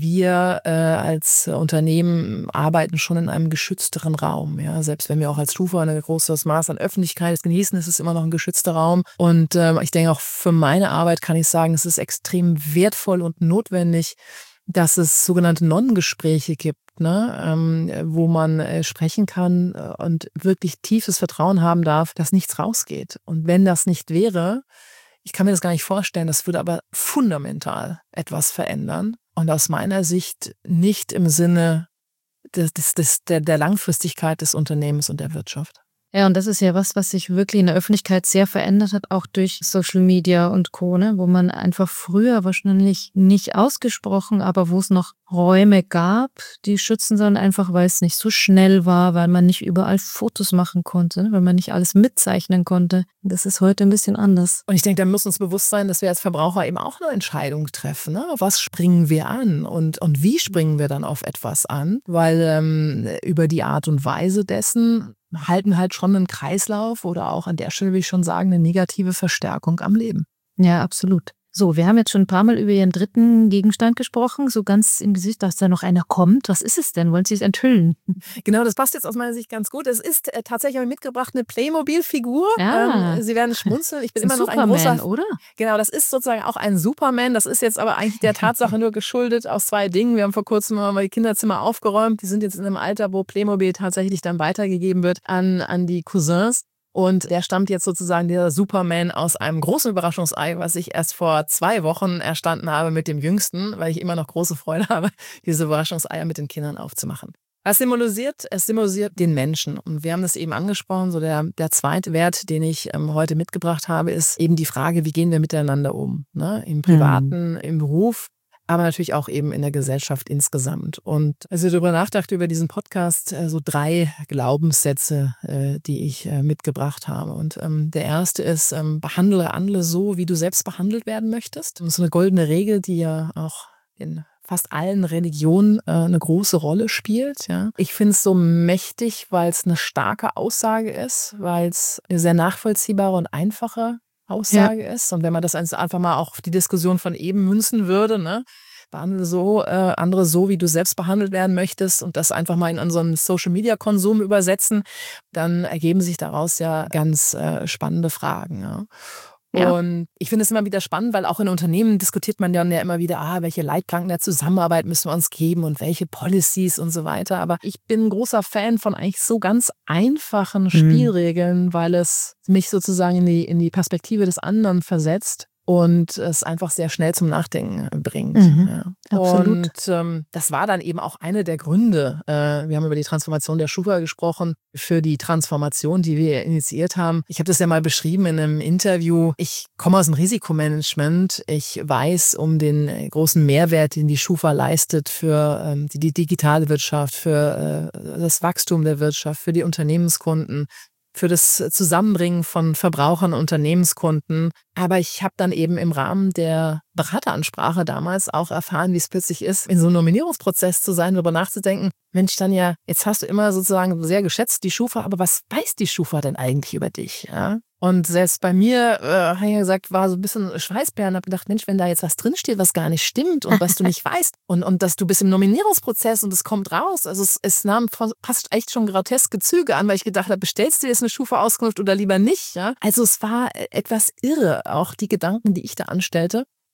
[SPEAKER 3] Wir äh, als Unternehmen arbeiten schon in einem geschützteren Raum. Ja? Selbst wenn wir auch als Schufa ein großes Maß an Öffentlichkeit genießen, ist es immer noch ein geschützter Raum. Und ähm, ich denke auch für meine Arbeit kann ich sagen, es ist extrem wertvoll und notwendig, dass es sogenannte Nonnengespräche gibt, ne, ähm, wo man äh, sprechen kann und wirklich tiefes Vertrauen haben darf, dass nichts rausgeht. Und wenn das nicht wäre, ich kann mir das gar nicht vorstellen, das würde aber fundamental etwas verändern. Und aus meiner Sicht nicht im Sinne des, des, des, der, der Langfristigkeit des Unternehmens und der Wirtschaft.
[SPEAKER 2] Ja, und das ist ja was, was sich wirklich in der Öffentlichkeit sehr verändert hat, auch durch Social Media und Co., ne? Wo man einfach früher wahrscheinlich nicht ausgesprochen, aber wo es noch Räume gab, die schützen, sondern einfach, weil es nicht so schnell war, weil man nicht überall Fotos machen konnte, ne? Weil man nicht alles mitzeichnen konnte. Das ist heute ein bisschen anders.
[SPEAKER 3] Und ich denke, da müssen uns bewusst sein, dass wir als Verbraucher eben auch eine Entscheidung treffen. Ne? Was springen wir an und, und wie springen wir dann auf etwas an? Weil ähm, über die Art und Weise dessen halten halt schon einen Kreislauf oder auch an der Stelle, will ich schon sagen, eine negative Verstärkung am Leben.
[SPEAKER 2] Ja, absolut. So, wir haben jetzt schon ein paar Mal über Ihren dritten Gegenstand gesprochen, so ganz im Gesicht, dass da noch einer kommt. Was ist es denn? Wollen Sie es enthüllen?
[SPEAKER 3] Genau, das passt jetzt aus meiner Sicht ganz gut. Es ist äh, tatsächlich mitgebracht eine Playmobil-Figur.
[SPEAKER 2] Ja.
[SPEAKER 3] Ähm, Sie werden schmunzeln. Ich bin
[SPEAKER 2] Das
[SPEAKER 3] immer
[SPEAKER 2] ist
[SPEAKER 3] noch ein
[SPEAKER 2] Superman,
[SPEAKER 3] großer...
[SPEAKER 2] oder?
[SPEAKER 3] Genau, das ist sozusagen auch ein Superman. Das ist jetzt aber eigentlich der Tatsache nur geschuldet aus zwei Dingen. Wir haben vor kurzem mal die Kinderzimmer aufgeräumt. Die sind jetzt in einem Alter, wo Playmobil tatsächlich dann weitergegeben wird an, an die Cousins. Und der stammt jetzt sozusagen, der Superman, aus einem großen Überraschungsei, was ich erst vor zwei Wochen erstanden habe mit dem Jüngsten, weil ich immer noch große Freude habe, diese Überraschungseier mit den Kindern aufzumachen. Was symbolisiert? Es symbolisiert den Menschen. Und wir haben das eben angesprochen, so der, der zweite Wert, den ich ähm, heute mitgebracht habe, ist eben die Frage, wie gehen wir miteinander um? Ne? Im Privaten, mhm. im Beruf, aber natürlich auch eben in der Gesellschaft insgesamt. Und als ich darüber nachdachte, über diesen Podcast, äh, so drei Glaubenssätze, äh, die ich äh, mitgebracht habe. Und ähm, der erste ist, ähm, behandle andere so, wie du selbst behandelt werden möchtest. Das ist eine goldene Regel, die ja auch in fast allen Religionen äh, eine große Rolle spielt. Ja. Ich finde es so mächtig, weil es eine starke Aussage ist, weil es eine sehr nachvollziehbare und einfache Aussage ja. ist. Und wenn man das einfach mal auch auf die Diskussion von eben münzen würde, ne, behandle so, äh, andere so, wie du selbst behandelt werden möchtest und das einfach mal in unseren Social-Media-Konsum übersetzen, dann ergeben sich daraus ja ganz äh, spannende Fragen. Ja. Ja. Und ich finde es immer wieder spannend, weil auch in Unternehmen diskutiert man dann ja immer wieder, ah, welche Leitplanken der Zusammenarbeit müssen wir uns geben und welche Policies und so weiter. Aber ich bin ein großer Fan von eigentlich so ganz einfachen mhm. Spielregeln, weil es mich sozusagen in die, in die Perspektive des anderen versetzt und es einfach sehr schnell zum Nachdenken bringt.
[SPEAKER 2] Mhm,
[SPEAKER 3] ja.
[SPEAKER 2] Absolut.
[SPEAKER 3] Und ähm, das war dann eben auch eine der Gründe, äh, wir haben über die Transformation der Schufa gesprochen, für die Transformation, die wir initiiert haben. Ich habe das ja mal beschrieben in einem Interview. Ich komme aus dem Risikomanagement. Ich weiß um den großen Mehrwert, den die Schufa leistet für ähm, die, die digitale Wirtschaft, für äh, das Wachstum der Wirtschaft, für die Unternehmenskunden, für das Zusammenbringen von Verbrauchern und Unternehmenskunden. Aber ich habe dann eben im Rahmen der Berateransprache damals auch erfahren, wie es plötzlich ist, in so einem Nominierungsprozess zu sein, darüber nachzudenken, Mensch, Tanja, jetzt hast du immer sozusagen sehr geschätzt die Schufa, aber was weiß die Schufa denn eigentlich über dich? Ja? Und selbst bei mir, äh, habe ich ja gesagt, war so ein bisschen Schweißbären, habe gedacht, Mensch, wenn da jetzt was drinsteht, was gar nicht stimmt und was du nicht weißt und, und dass du bist im Nominierungsprozess und es kommt raus, also es, es nahm fast echt schon groteske Züge an, weil ich gedacht habe, bestellst du jetzt eine Schufa-Auskunft oder lieber nicht? Ja? Also es war etwas irre, auch die Gedanken, die ich da anstellte.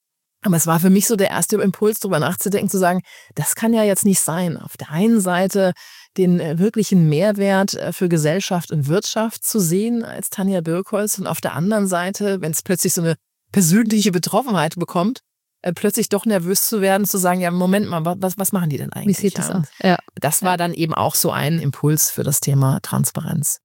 [SPEAKER 3] Aber es war für mich so der erste Impuls, darüber nachzudenken, zu sagen, das kann ja jetzt nicht sein. Auf der einen Seite den äh, wirklichen Mehrwert äh, für Gesellschaft und Wirtschaft zu sehen als Tanja Birkholz und auf der anderen Seite, wenn es plötzlich so eine persönliche Betroffenheit bekommt, äh, plötzlich doch nervös zu werden, zu sagen, ja, Moment mal, was, was machen die denn eigentlich?
[SPEAKER 2] Wie sieht das
[SPEAKER 3] ja?
[SPEAKER 2] aus? Ja.
[SPEAKER 3] Das war dann eben auch so ein Impuls für das Thema Transparenz.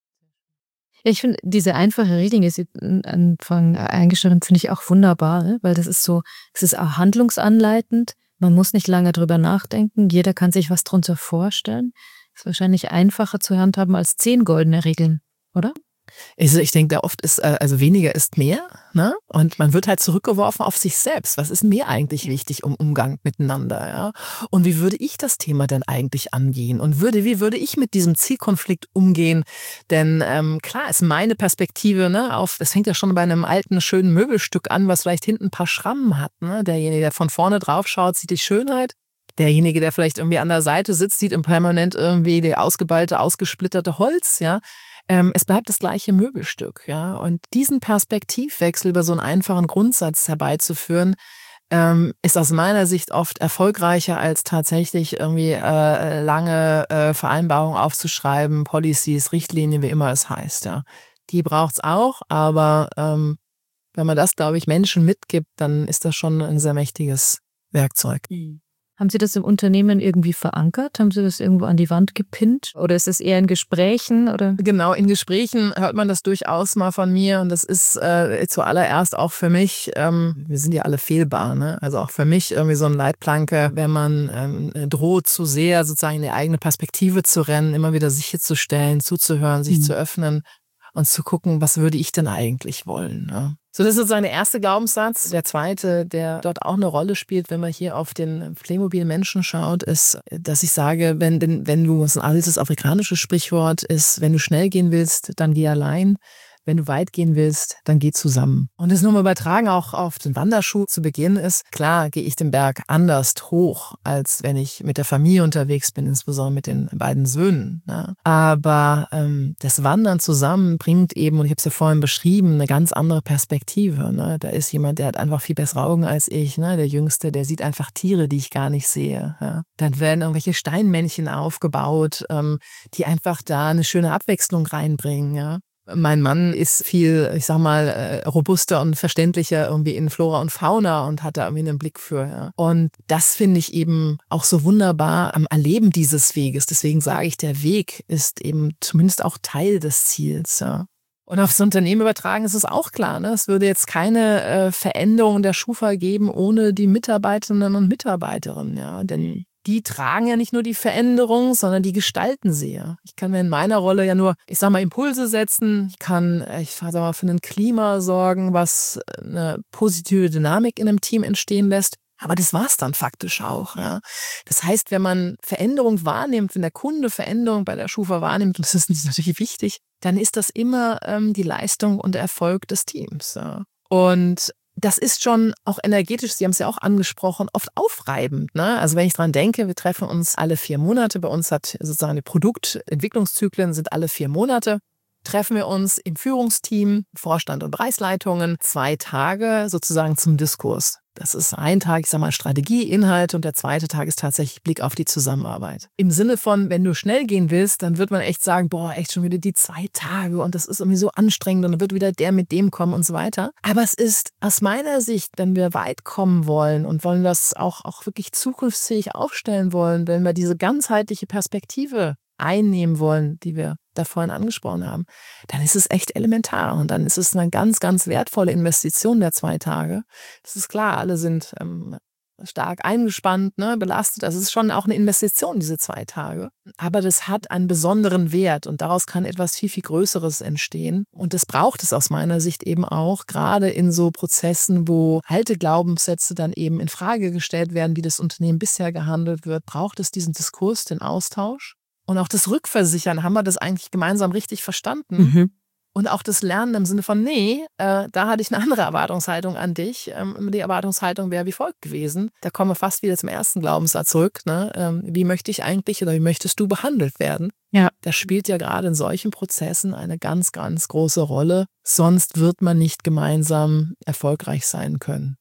[SPEAKER 2] Ja, ich finde, diese einfache Regeln, die Sie am Anfang eingestellt haben, finde ich auch wunderbar, ne? Weil das ist so, es ist auch handlungsanleitend, man muss nicht lange drüber nachdenken, jeder kann sich was drunter vorstellen. Ist wahrscheinlich einfacher zu handhaben als zehn goldene Regeln, oder?
[SPEAKER 3] Also ich denke, da oft ist, also weniger ist mehr, ne? Und man wird halt zurückgeworfen auf sich selbst. Was ist mir eigentlich wichtig im Umgang miteinander, ja? Und wie würde ich das Thema denn eigentlich angehen? Und würde, wie würde ich mit diesem Zielkonflikt umgehen? Denn ähm, klar ist meine Perspektive, ne, auf, das fängt ja schon bei einem alten, schönen Möbelstück an, was vielleicht hinten ein paar Schrammen hat, ne? Derjenige, der von vorne drauf schaut, sieht die Schönheit. Derjenige, der vielleicht irgendwie an der Seite sitzt, sieht im permanent irgendwie die ausgeballte, ausgesplitterte Holz, ja. Ähm, es bleibt das gleiche Möbelstück, ja. Und diesen Perspektivwechsel über so einen einfachen Grundsatz herbeizuführen, ähm, ist aus meiner Sicht oft erfolgreicher, als tatsächlich irgendwie äh, lange äh, Vereinbarungen aufzuschreiben, Policies, Richtlinien, wie immer es heißt, ja. Die braucht's auch, aber ähm, wenn man das, glaube ich, Menschen mitgibt, dann ist das schon ein sehr mächtiges Werkzeug.
[SPEAKER 2] Mhm. Haben Sie das im Unternehmen irgendwie verankert? Haben Sie das irgendwo an die Wand gepinnt? Oder ist es eher in Gesprächen? Oder?
[SPEAKER 3] Genau, in Gesprächen hört man das durchaus mal von mir. Und das ist äh, zuallererst auch für mich, ähm, wir sind ja alle fehlbar, ne? Also auch für mich irgendwie so eine Leitplanke, wenn man ähm, droht, zu sehr sozusagen in die eigene Perspektive zu rennen, immer wieder sich hinzustellen, zuzuhören, sich mhm. zu öffnen und zu gucken, was würde ich denn eigentlich wollen, ne? So, das ist sozusagen der erste Glaubenssatz. Der zweite, der dort auch eine Rolle spielt, wenn man hier auf den Playmobil-Menschen schaut, ist, dass ich sage, wenn, wenn du, das ist ein altes afrikanisches Sprichwort, ist, wenn du schnell gehen willst, dann geh allein. Wenn du weit gehen willst, dann geh zusammen. Und das nochmal übertragen auch auf den Wanderschuh zu Beginn ist, klar gehe ich den Berg anders hoch, als wenn ich mit der Familie unterwegs bin, insbesondere mit den beiden Söhnen. Ne? Aber ähm, das Wandern zusammen bringt eben, und ich habe es ja vorhin beschrieben, eine ganz andere Perspektive. Ne? Da ist jemand, der hat einfach viel bessere Augen als ich. Ne? Der Jüngste, der sieht einfach Tiere, die ich gar nicht sehe. Ja? Dann werden irgendwelche Steinmännchen aufgebaut, ähm, die einfach da eine schöne Abwechslung reinbringen. Ja? Mein Mann ist viel, ich sag mal, robuster und verständlicher irgendwie in Flora und Fauna und hat da irgendwie einen Blick für. Ja. Und das finde ich eben auch so wunderbar am Erleben dieses Weges. Deswegen sage ich, der Weg ist eben zumindest auch Teil des Ziels. Ja. Und aufs Unternehmen übertragen ist es auch klar, ne? Es würde jetzt keine äh, Veränderung der Schufa geben ohne die Mitarbeiterinnen und Mitarbeiterinnen. Ja. Denn die tragen ja nicht nur die Veränderung, sondern die gestalten sie ja. Ich kann mir in meiner Rolle ja nur, ich sag mal, Impulse setzen. Ich kann, ich sag mal, für ein Klima sorgen, was eine positive Dynamik in einem Team entstehen lässt. Aber das war's dann faktisch auch. Ja. Das heißt, wenn man Veränderung wahrnimmt, wenn der Kunde Veränderung bei der Schufa wahrnimmt, und das ist natürlich wichtig, dann ist das immer ähm, die Leistung und der Erfolg des Teams. Ja. Und das ist schon auch energetisch, Sie haben es ja auch angesprochen, oft aufreibend. Ne? Also wenn ich dran denke, wir treffen uns alle vier Monate. Bei uns hat sozusagen die Produktentwicklungszyklen sind alle vier Monate. Treffen wir uns im Führungsteam, Vorstand und Bereichsleitungen, zwei Tage sozusagen zum Diskurs. Das ist ein Tag, ich sag mal, Strategie, Inhalt und der zweite Tag ist tatsächlich Blick auf die Zusammenarbeit. Im Sinne von, wenn du schnell gehen willst, dann wird man echt sagen, boah, echt schon wieder die zwei Tage und das ist irgendwie so anstrengend und dann wird wieder der mit dem kommen und so weiter. Aber es ist aus meiner Sicht, wenn wir weit kommen wollen und wollen das auch, auch wirklich zukunftsfähig aufstellen wollen, wenn wir diese ganzheitliche Perspektive einnehmen wollen, die wir da vorhin angesprochen haben, dann ist es echt elementar und dann ist es eine ganz, ganz wertvolle Investition der zwei Tage. Das ist klar, alle sind ähm, stark eingespannt, ne, belastet. Das ist schon auch eine Investition, diese zwei Tage. Aber das hat einen besonderen Wert und daraus kann etwas viel, viel Größeres entstehen. Und das braucht es aus meiner Sicht eben auch, gerade in so Prozessen, wo alte Glaubenssätze dann eben in Frage gestellt werden, wie das Unternehmen bisher gehandelt wird, braucht es diesen Diskurs, den Austausch. Und auch das Rückversichern, haben wir das eigentlich gemeinsam richtig verstanden? Mhm. Und auch das Lernen im Sinne von, nee, äh, da hatte ich eine andere Erwartungshaltung an dich. Ähm, die Erwartungshaltung wäre wie folgt gewesen. Da kommen wir fast wieder zum ersten Glaubenssatz zurück. Ne? Ähm, wie möchte ich eigentlich oder wie möchtest du behandelt werden? Ja. Das spielt ja gerade in solchen Prozessen eine ganz, ganz große Rolle. Sonst wird man nicht gemeinsam erfolgreich sein können.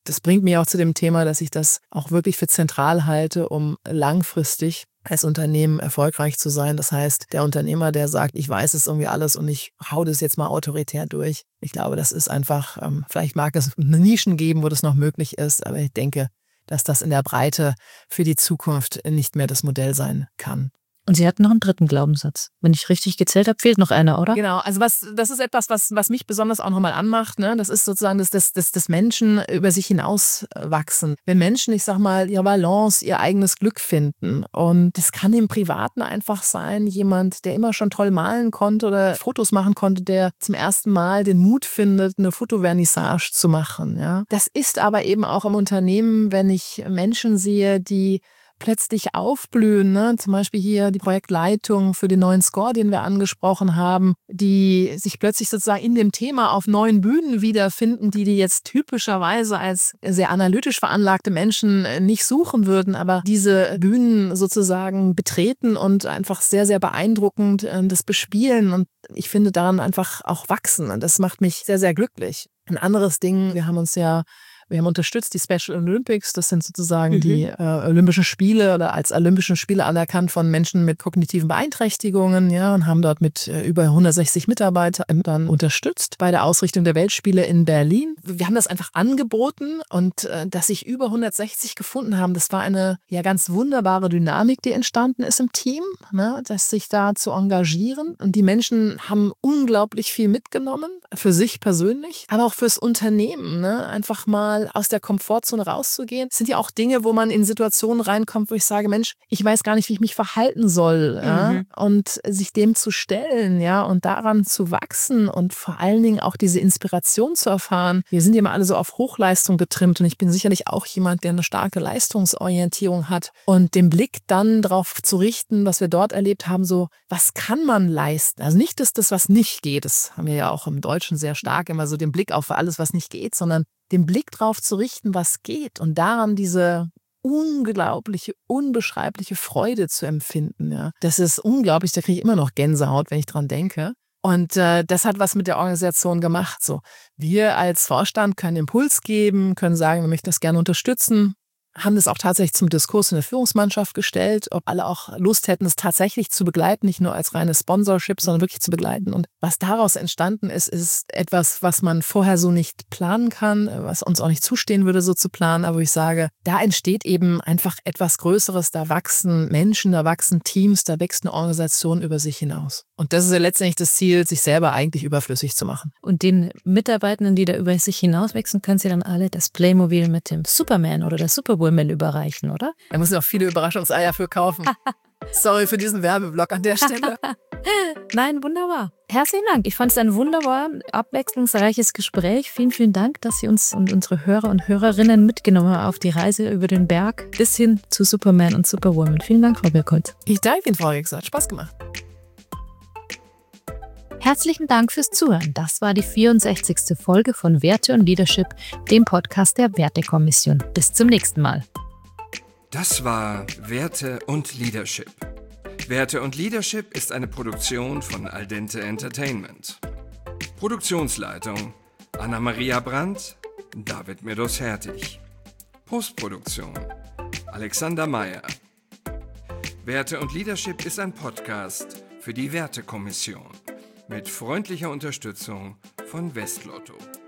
[SPEAKER 3] das bringt mich auch zu dem Thema, dass ich das auch wirklich für zentral halte, um langfristig als Unternehmen erfolgreich zu sein. Das heißt, der Unternehmer, der sagt, ich weiß es irgendwie alles und ich hau das jetzt mal autoritär durch. Ich glaube, das ist einfach, ähm, vielleicht mag es Nischen geben, wo das noch möglich ist, aber ich denke, dass das in der Breite für die Zukunft nicht mehr das Modell sein kann.
[SPEAKER 2] Und Sie hatten noch einen dritten Glaubenssatz. Wenn ich richtig gezählt habe, fehlt noch einer, oder?
[SPEAKER 3] Genau, also was, das ist etwas, was, was mich besonders auch nochmal anmacht. Ne? Das ist sozusagen, dass, dass, dass, dass Menschen über sich hinaus wachsen. Wenn Menschen, ich sag mal, ihre Balance, ihr eigenes Glück finden. Und das kann im Privaten einfach sein, jemand, der immer schon toll malen konnte oder Fotos machen konnte, der zum ersten Mal den Mut findet, eine Fotovernissage zu machen. Ja? Das ist aber eben auch im Unternehmen, wenn ich Menschen sehe, die plötzlich aufblühen, ne? Zum Beispiel hier die Projektleitung für den neuen Score, den wir angesprochen haben, die sich plötzlich sozusagen in dem Thema auf neuen Bühnen wiederfinden, die die jetzt typischerweise als sehr analytisch veranlagte Menschen nicht suchen würden, aber diese Bühnen sozusagen betreten und einfach sehr, sehr beeindruckend das bespielen und ich finde daran einfach auch wachsen und das macht mich sehr, sehr glücklich. Ein anderes Ding, wir haben uns ja Wir haben unterstützt die Special Olympics, das sind sozusagen mhm. die äh, Olympischen Spiele oder als Olympischen Spiele anerkannt von Menschen mit kognitiven Beeinträchtigungen, ja, und haben dort mit äh, über hundertsechzig Mitarbeitern dann unterstützt bei der Ausrichtung der Weltspiele in Berlin. Wir haben das einfach angeboten und äh, dass sich über hundertsechzig gefunden haben, das war eine ja ganz wunderbare Dynamik, die entstanden ist im Team, ne, dass sich da zu engagieren und die Menschen haben unglaublich viel mitgenommen, für sich persönlich, aber auch fürs Unternehmen, ne, einfach mal aus der Komfortzone rauszugehen. Das sind ja auch Dinge, wo man in Situationen reinkommt, wo ich sage, Mensch, ich weiß gar nicht, wie ich mich verhalten soll. Mhm. Ja? Und sich dem zu stellen, ja, und daran zu wachsen und vor allen Dingen auch diese Inspiration zu erfahren. Wir sind ja immer alle so auf Hochleistung getrimmt und ich bin sicherlich auch jemand, der eine starke Leistungsorientierung hat und den Blick dann darauf zu richten, was wir dort erlebt haben, so, was kann man leisten? Also nicht, dass das, was nicht geht, das haben wir ja auch im Deutschen sehr stark, immer so den Blick auf alles, was nicht geht, sondern den Blick drauf zu richten, was geht und daran diese unglaubliche, unbeschreibliche Freude zu empfinden. Ja. Das ist unglaublich, da kriege ich immer noch Gänsehaut, wenn ich dran denke. Und äh, das hat was mit der Organisation gemacht. So, wir als Vorstand können Impuls geben, können sagen, wir möchten das gerne unterstützen. Haben das auch tatsächlich zum Diskurs in der Führungsmannschaft gestellt, ob alle auch Lust hätten, es tatsächlich zu begleiten, nicht nur als reines Sponsorship, sondern wirklich zu begleiten. Und was daraus entstanden ist, ist etwas, was man vorher so nicht planen kann, was uns auch nicht zustehen würde, so zu planen. Aber ich sage, da entsteht eben einfach etwas Größeres, da wachsen Menschen, da wachsen Teams, da wächst eine Organisation über sich hinaus. Und das ist ja letztendlich das Ziel, sich selber eigentlich überflüssig zu machen.
[SPEAKER 2] Und den Mitarbeitenden, die da über sich hinauswachsen, können Sie dann alle das Playmobil mit dem Superman oder der Superwoman überreichen, oder?
[SPEAKER 3] Da muss ich noch viele Überraschungseier für kaufen. Sorry für diesen Werbeblock an der Stelle.
[SPEAKER 2] Nein, wunderbar. Herzlichen Dank. Ich fand es ein wunderbar abwechslungsreiches Gespräch. Vielen, vielen Dank, dass Sie uns und unsere Hörer und Hörerinnen mitgenommen haben auf die Reise über den Berg bis hin zu Superman und Superwoman. Vielen Dank, Frau Birkholz.
[SPEAKER 3] Ich danke Ihnen, Frau Rixer. Hat Spaß gemacht.
[SPEAKER 2] Herzlichen Dank fürs Zuhören. Das war die vierundsechzigste Folge von Werte und Leadership, dem Podcast der Wertekommission. Bis zum nächsten Mal.
[SPEAKER 1] Das war Werte und Leadership. Werte und Leadership ist eine Produktion von Al Dente Entertainment. Produktionsleitung Anna-Maria Brandt, David Medos-Hertig. Postproduktion Alexander Meyer. Werte und Leadership ist ein Podcast für die Wertekommission mit freundlicher Unterstützung von Westlotto.